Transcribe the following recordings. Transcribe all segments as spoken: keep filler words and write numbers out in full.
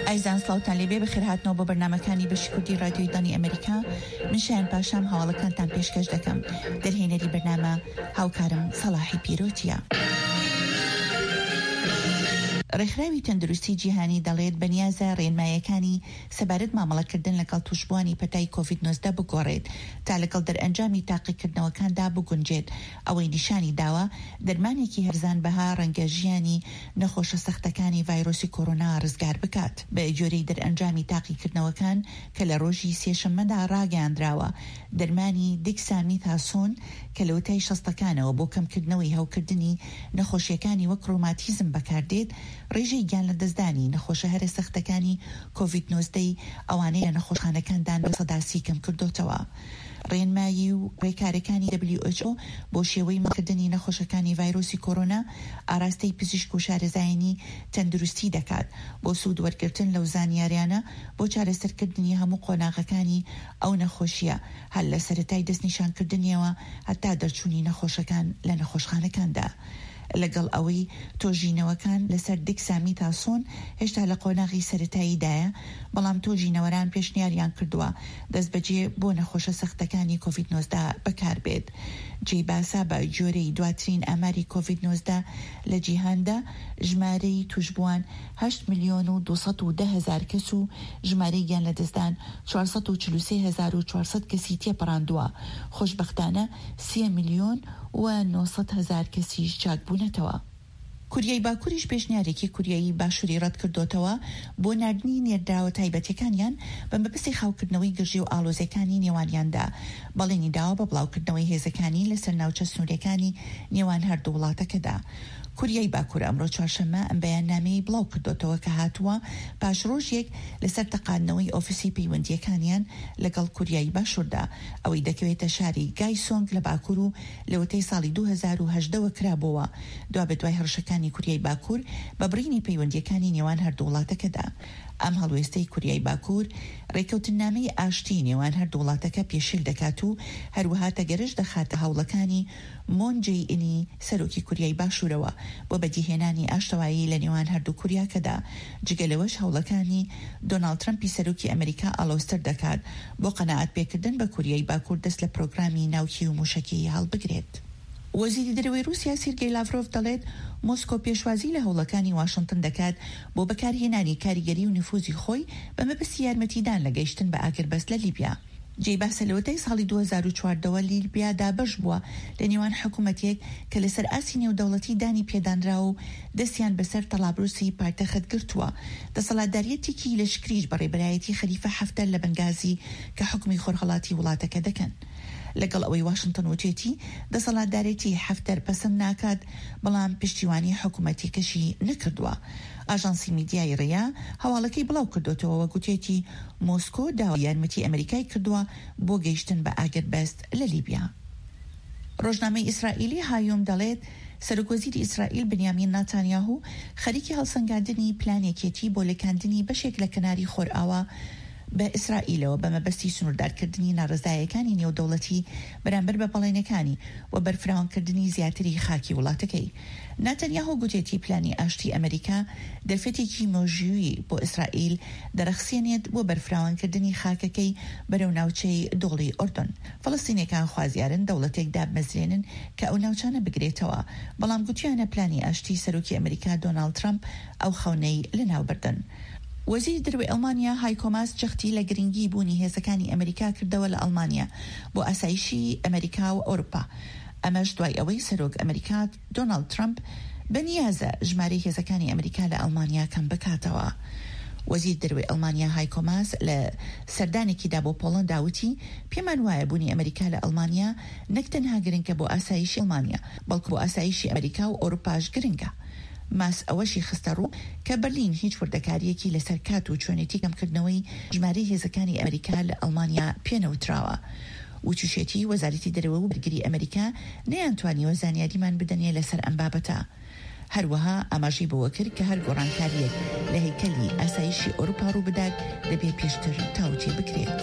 ئایزان سڵاوتان لێبێ بەخێر هاتنەوە بە بەرنامەکانی بەشی کوردی رادیۆی دانی ئەمریکا. من شایان پاشام هەواڵەکانتان پێشکەش دەکەم. دەرهێنەری بەرنامە هاوکارم سەلاحی پیرۆتیە. ڕێکخراوی تەندروستی جیهانی دەڵێت بەنیازە ڕێنمایەکانی سەبارەت مامەڵەکردن لەگەڵ توشبوانی پەتای کۆڤید نۆزدە بگۆڕێت تا لەگەڵ دەرئەنجامی تاقیکردنەوەکاندا بگونجێت. ئەوەی نیشانی داوە دەرمانێکی هەرزان بەها ڕەنگە ژیانی نەخۆشە سەختەکانی ڤایرۆسی کۆرۆنا ڕزگار بکات. بە جۆرەی دەرئەنجامی تاقیکردنەوەکان کە لە ڕۆژی سێشەممەدا ڕاگەیاندراوە، دەرمانی دیکسامیتاسۆن کە لە وتای شەستەکانەوە بۆ کەمکردنەوەی هەوکردنی نەخۆشیەکانی وەک ڕۆماتیزم بەکاردێت، ڕێژەی گیان لە دەستدانی نەخۆشە هەرە سەختەکانی کۆڤید نۆزدە ئەوانەیە نەخۆشخانەکاندان بە سەداسی کەم کردوتەوە. ڕێنمایی و ڕێکارەکانی دبلیو ئەچ ئۆ بۆ شێوەی مەکردنی نەخۆشەکانی ڤایرۆسی کۆرۆنا ئاراستەی پزیشک و شارەزایانی تەندروستی دەکات بۆ سوود وەرگرتن لەو زانیاریانە بۆ چارەسەرکردنی هەموو قۆناغەکانی ئەو نەخۆشیە، هەل لە سەرەتای دەستنیشانکردنیەوە هەتا دەرچوونی نەخۆشەکان لە نەخۆشخانەکاندا. لەگەڵ ئەوەی تۆژینەوەکان لەسەر دیکسامیتاسۆن هێشتا لە قۆناغی سەرەتاییدایە، بەڵام تۆژینەوەران پێشنیاریان کردووە دەست بەجێ بۆ نەخۆشە سەختەکانی کۆڤید نۆزدە بەکاربێت. جێی باسا بە جۆرەی دواترین ئاماری کۆڤید نۆزدە لە جیهاندا ژمارەی توشبووان هەشت ملیۆن و دووسەد و دە هەزار کەس و ژمارەی گیان لە دەستدان چوارسەد و چل و سێ هەزار و چوارسەد کەسی تێپەڕاندووە. خۆشبەختانە سێ ملیۆن و نۆسەد هەزار کەسیش چاک بوونەتەوە. کوریای باکووریش پێشنیارێکی کوریایی باشووری ڕەت کردوتەوە بۆ نردنی نێردراوە تایبەتەکانیان بە مەبەستی خاوکردنەوەی گەژی و ئالۆزەکانی نێوانیاندا. بەڵێنی داوە بە بڵاوکردنەوەی هێزەکانی لەسەر ناوچە سنوورەکانی نێوان هەردوو وڵاتەکەدا. کوریای باکوور ئەمڕۆ چوارشەممە ئەم بەیاننامەی بڵاو کردوتەوە کە هاتووە پاش ڕۆژێک لەسەر تەقاندنەوەی ئۆفیسی پەیوەندیەکانیان لەگەڵ کوریای باشووردا. ئەوەی دەکەوێتە شاری گایسۆنگ لە باکوور و لەوەتەی ساڵی دوو هەزار و هەژدەوە کرابەوە دوا بە دوای هەڕەشەکانی کوریای باکوور بە بڕینی پەیوەندیەکانی نێوان هەردوو وڵاتەکەدا. ئەم هەڵوێستەی کوریای باکوور ڕێکەوتنامەی ئاشتی نێوان هەردوو وڵاتەکە پێشیل دەکات و هەروەها تەگەرش دەخاتە هەوڵەکانی مون جێ ئینی سەرۆکی کوریای باشوورەوە بۆ بەدیهێنانی ئاشتەوایی لە نێوان هەردوو کوریاکەدا. جگەلەوەش هەوڵەکانی دۆناڵد ترەمپی سەرۆکی ئەمریکا ئالۆستر دەکات بۆ قەناعەت پێکردن بە کوریای باکوور دەست لە پرۆگرامی ناوکی و موشکی هەڵبگرێت. وەزیری دەرەوەی رووسیا سێرگێی لاڤرۆڤ دەڵێت مۆسکۆ پێشوازی لە هەوڵەکانی واشنگتن دەکات بۆ بەکارهێنانی کاریگەری و نفوزی خۆی بە مەبەستی یارمەتیدان لە گەیشتن بە ئاگربەست لە لیبیا. جێی باسە لەوەتەی ساڵی دوو هەزار و چواردەوە لیبیادا بەش بووە لە نێوان حکوومەتێک کە لەسەر ئاسی نێودەوڵەتی دانی پێدانرا و دەستیان بەسەر تەڵابروسی پایتەخت گرتووە. دەسەڵاتداریەتێکی لە شکریش بەڕێبەرایەتی خەلیفە حەفتەر لە بەنگازی کە حکومی خۆرهەڵاتی وڵاتەکە دەکەن. لەگەڵ ئەوەی واشنگتن وتێتی دەسەڵاتدارێتی حەفتەر پەسەند ناکات، بەڵام پشتیوانی حکوومەتیەکەشی نەکردووە. ئاژانسی میدیای ڕێیا هەواڵەکەی بڵاو کردوتەوە و گوتێتی مۆسکۆ داوای یارمەتی ئەمریکای کردووە بۆ گەیشتن بە ئاگربەست لە لیبیا. ڕۆژنامەی ئیسرائیلی هایۆم دەڵێت سەرۆکوەزیری ئیسرائیل بنیامین ناتانیاهو خەریکی هەڵسەنگاندنی پلانێکێتی بۆ لەکاندنی بەشێک لە کەناری خۆرئاوا بە ئیسرائیلەوە بە مەبەستی سنووردارکردنی ناڕزایەکانی نێودەوڵەتی بەرامبەر بە پەڵێنەکانی و بەرفراوانکردنی زیاتری خاکی وڵاتەکەی. ناتەنیاهو گوتێتی پلانی ئاشتی ئەمریکا دەرفەتێکی مۆژووی بۆ ئیسرائیل دەرەخسێنێت بۆ بەرفراوانکردنی خاکەکەی بەرەو ناوچەی دۆڵی ئوردن. فەڵەستینیەکان خوازیارن دەوڵەتێک دابمەزرێنن کە ئەو ناوچانە بگرێتەوە، بەڵام گوتیانە پلانی ئاشتی سەرۆکی ئەمریکا دۆناڵد ترەمپ ئەو خەونەی لەناوبردن. وەزیری دەرەوەی ئەڵمانیا هایکۆ ماس جەختی لە گرنگی بوونی هێزەکانی ئەمریکا کردەوە لە ئەڵمانیا بۆ ئاسایشی ئەمریکا و ئەوروپا. ئەمەش دوای ئەوەی سەرۆک ئەمریکا دۆناڵد ترەمپ بەنیازە ژمارەی هێزەکانی ئەمریکا لە ئەڵمانیا کەم بکاتەوە. وەزیر دەرەوەی ئەڵمانیا هایکۆ ماس لە سەردانێکیدا بۆ پۆڵەند داوتی پێمان وایە بوونی ئەمریکا لە ئەڵمانیا نەک تەنها گرنگە بۆ ئاسایشی ئەڵمانیا، بەڵکو بۆ ئاسایشی ئەمریکا و ئەوروپاش گرنگە. ماس ئەوەشی خستە ڕوو کە بەرلین هیچ وردەکاریەکی لەسەر کات و چۆنێتی کەمکردنەوەی ژمارەی هێزەکانی ئەمریکا لە ئەڵمانیا پێنەوتراوە. وچوشێتی وەزارەتی دەرەوە و بەرگری ئەمریکا نەیانتوانیوە زانیاریمان بدەنێ لەسەر ئەم بابەتە. هەروەها ئاماژەی بەوە کرد کە هەر گۆڕانکاریەک لە هەیکەلی ئاسایشی ئەوروپا ڕوو بدات دەبێت پێشتر تاوتێ بکرێت.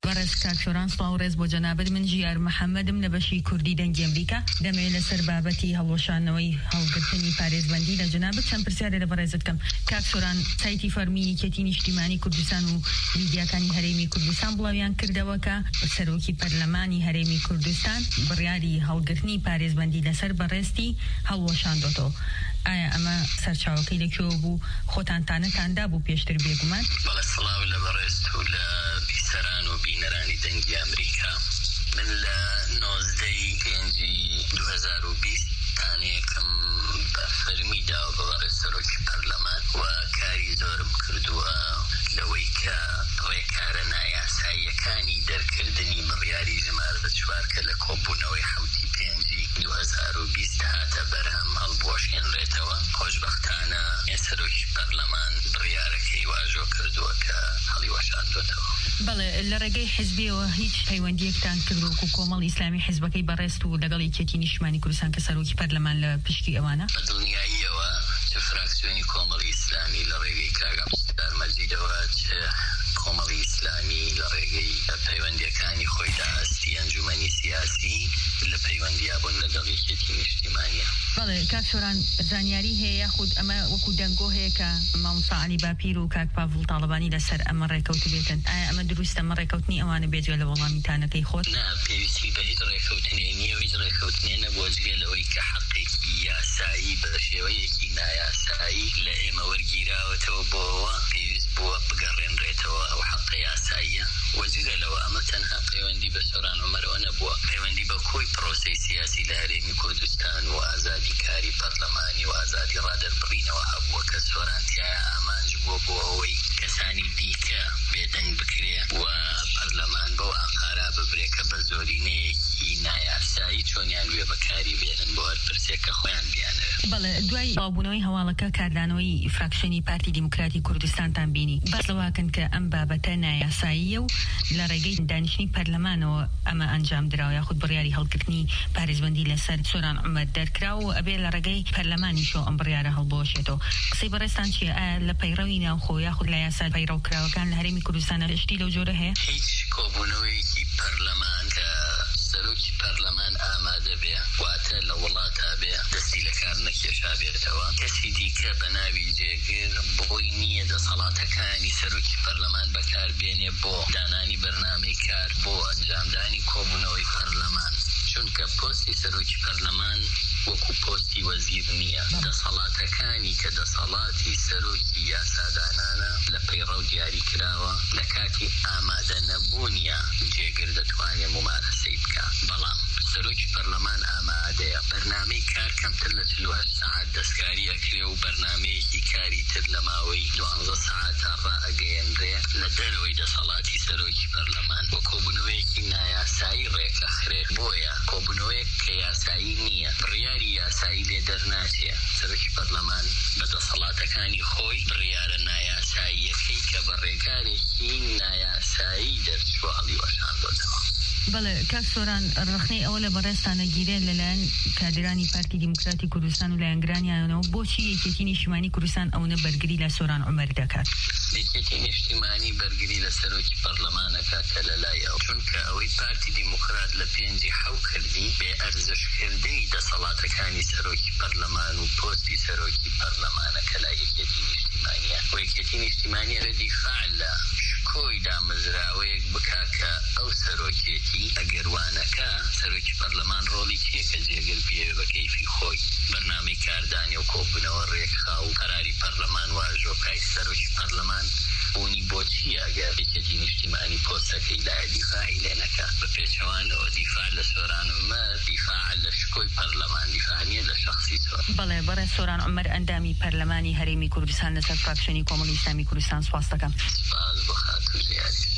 برز کاکشوران سلاورز بۆ جەنابەت من ژیار محەممەدم لە بەشی کوردی دەنگی ئەمریکا دەمەوێت لەسەر بابەتی هەڵوەشانەوەی هەڵگرتنی پارێزبەندی لە جەنابەت چەند پرسیارێ لە بەڕێزت کەم. کاکشوران سایتی فەرمیکێتی نیشتیمانی کوردستان و میدیاکانی هەرێمی کوردستان بڵاویان کردەوە کە سەرۆکی پەرلەمانی هەرێمی کوردستان بڕیاری هەڵگرتنی پارێزبەندی لەسەر بەڕێستی هەڵوەشاندۆتەوە. ئایا ئەمە سەرچاوەکەی لەکوێوە بوو؟ خۆتانتانەتاندا بوو پێشتر بێگومان؟ بەڵێ سڵاو لە بەڕێست و لە بیسەران و بینەرانی دەنگی ئەمریکا. من لە نۆزدەی پێنجی دوو هەزار و بیست تانەیەکم بە فەرمی داوە بە بەڕێز سەرۆکی پەرلەمان و کاری زۆرم کردووە لەوەی کە ڕێکارە نایاساییەکانی دەرکردنی بڕیاری ژمارە چوار کە لە کۆبوونەوەی حوتی پێنجی دوو هەزار و بیست هاتە بەرهەم هەڵبوەشێنرێتەوە. خۆشبەختانە سەرۆکی پەرلەمان بڕیارەکەی واژۆ کردووە کە هەڵی وەشاندۆتەوە. بەڵێ لە ڕێگەی حیزبیەوە هیچ پەیوەندیەکتان کردووە و کۆمەڵ ئیسلامی حیزبەکەی بەڕێست و لەگەڵ یەکێتی نیشتیمانی کوردستان کە سەرۆکی پەرلەمان لە پشتی ئەوانە؟ بە دڵنیاییەوە چه فراکسیۆنی کۆمەڵی ئیسلامی لە ڕێگەی کاگا مستەفا مەجیدەوە، چه کۆمەڵی ئیسلامی لە ڕێگەی پەیوەندیەکانی خۆی داهەستی ئەنجومەنی سیاسی لە پەیوەندیا بوون لەگەڵ یەکێتی نیشتیمانیە. بەڵێ کاکشۆران زانیاری هەیە یاخود ئەمە وەکو دەنگۆ هەیە کە مامۆستا عەلی باپیر و کاک پاڤڵ تاڵەبانی لەسەر ئەمە ڕێکەوت بێتن. ئایا ئەمە دروستە ئەمە ڕێکەوتنی ئەوانە بێجگە لە وەڵامیتانەکەی خۆت؟ نا، پێویستی بە هیچ ڕێکەوتنێ نییە و هیچ ڕێکەوتنێ نەبووە جگە لەوەی کە حەقێکی یاسایی بە شێوەیەکی نایاسایی لە ئێمە وەرگیراوەتەوە بۆەوە پێویست بووە بگەڕێنرێتەوە ئەو حەقە یاساییە. وەجگە لەوە ئەمە تەنها پەیوەندی بە سۆران عومەرەوە نەبووە، پەیوەندی بە کۆی پرۆسەی سیاسی لە هەرێمی کوردستان و ئازادی کاری پەرلەمانی و ئازادی ڕادەربڕینەوە هەبووە کە سۆران تایە ئامانج بووە بۆ ئەوەی کەسانی دیکە بێدەنگ بکرێ و پەرلەمان بەو ئاقارا ببرێکە بە زۆرینەیەکی نایاسایی چۆنیان وێ بەکاری بێنن بۆ هەر پرسێکە خۆیان بیانەوێ. بەڵێ دوای باوبوونەوەی هەواڵەکە کاردانەوەی فراکشنی پارتی دیموکراتی کوردستانتان بینی باس لەواکەن کە ئەم بابەتە نایاساییە و لە ڕێگەی دانیشتنی پەرلەمانەوە ئەمە ئەنجام درراوە یاخود بڕیاری هەڵگرتنی پارێزبەندی لەسەر سۆران عومەر دەرکراوە و ئەبێ لە ڕێگەی پەرلەمانیشەوە ئەم بڕیارە هەڵبۆشێتەوە. قسەی بەڕێستان چییە؟ ئایا لە پەیڕەوی ناوخۆ یاخود لە یاسا پەیڕەوکراوەکان لە هەرێمی کوردستانە شتی لەو جۆرە هەیە؟ هیچ کۆبوونەوەیەکی پەرلەمان کە سەرۆکی پەرلەمان ئامادە بێ واتە لە وڵاتە بێ دەستی لە کار نەکێشا بێتەوە کەسی دیکە بە ناوی جێگر بۆی نییە دەسەڵاتەکانی سەرۆکی پەرلەمان بەکاربێنێ بۆ دانانی بەرنامەی کار بۆ ئەنجامدانی کۆبوونەوەی پەرلەمان، چونکە پۆستی سەرۆکی پەرلەمان وەکو پۆستی وەزیر نییە. دەسەڵاتەکانی کە دەسەڵاتی سەرۆکی یاسادانانە لە پەیڕەو دیاری کراوە لە کاتی ئامادە نەبوونیە جێگر دەتوانێت ممارەسەی بکە. بەڵام سەرۆکی پەرلەمان ئامادەیە بەرنامەی کار کەمتر لە چل و هەشت سەعات دەستکاری ئەکرێ و بەرنامەیەکی کاری تر لە ماوەی دوانزە سەعاتە ڕائەگەیەندرێ لە دەرەوەی دەسەڵاتی سەرۆکی پەرلەمان بۆ کۆبوونەوەیەکی نایاسایی ڕێکەخرێ. بۆیە کۆبوونەوەیەک کە یاسایی نییە، بڕیاری یاسایی لێ دەرناچێ. سەرۆکی پەرلەمان بە دەسەڵاتەکانی خۆی بڕیارە نایاساییەکەی کە بە ڕێگارێکی نایاسایی دەرچووە هەڵی وەشاندۆتەوە. بەڵێ کاک سۆران ڕخنەی ئەوە لە بەڕێستانە گیرێن لەلایەن کادرانی پارتی دیموکراتی کوردستان و لایەنگرانیانەوە بۆچی یەکێتی نیشتیمانی کوردستان ئەوەنە بەرگری لە سۆران عومەر دەکات؟ یەکێتی نیشتیمانی بەرگری لە سەرۆکی پەرلەمانەکە کە لەلایەوە، چونکە ئەوەی پارتی دیموکرات لە پێنجی حەو کردی بێ ئەرزشکردنی دەسەڵاتەکانی سەرۆکی پەرلەمان و پۆستی سەرۆکی پەرلەمانە کە لای یەکێتی نیشتیمانیە و یەکێتی نیشتیمانی لە دیفاع لە شکۆی دامەزراوەیەک بکا کە ئەو سەرۆکێتی ئەگەروانەکە سەرۆکی پەرلەمان ڕۆڵی چیەکە جێگر بێ بە کەیفی خۆی بەرنامەی کاردانی و کۆبوونەوە ڕێکخا و قەراری پەرلەمان واژۆکای سەرۆکی پەرلەمان بوونی بۆچی ئەگەر یەکێتی نیشتیمانی پۆستەکەی لای دیفاعی لێ نەکات. بە پێچەوانەوە دیفاع لە سۆران عومەر دیفاع لە شکۆی پەرلەمان، دیفاع نیە لە شەخسی سۆران. بەڵێ بەڕێز سۆران عومەر ئەندامی پەرلەمانی هەرێمی کوردستان لەسەر فراکشنی کۆمەڵی ئیسلامی کوردستان سواس دەکەم. سپاس بۆ خاتر زیادی.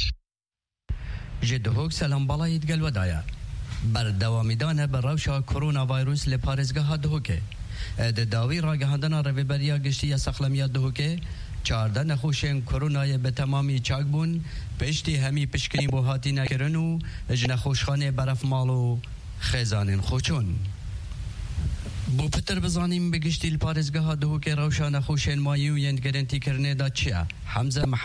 جدهوک سلام بالایت گلودایا بردوامیدانه بر روشا کرونا ویروس لپارزگاه دهوکه داوی راگهاندنا رویبریا گشتی سخلمیا دهوکه چارده نخوشین کرونای به تمامی چاک بون پشتی همی پشکنی بوهاتی نکرن و جنخوشخانه برف مالو خزانین خوچون بو پتر بزانیم بگشتی لپارزگاه دهوکه روشا نخوشین مایو یند گرنتی کرنه دا چیه حمزه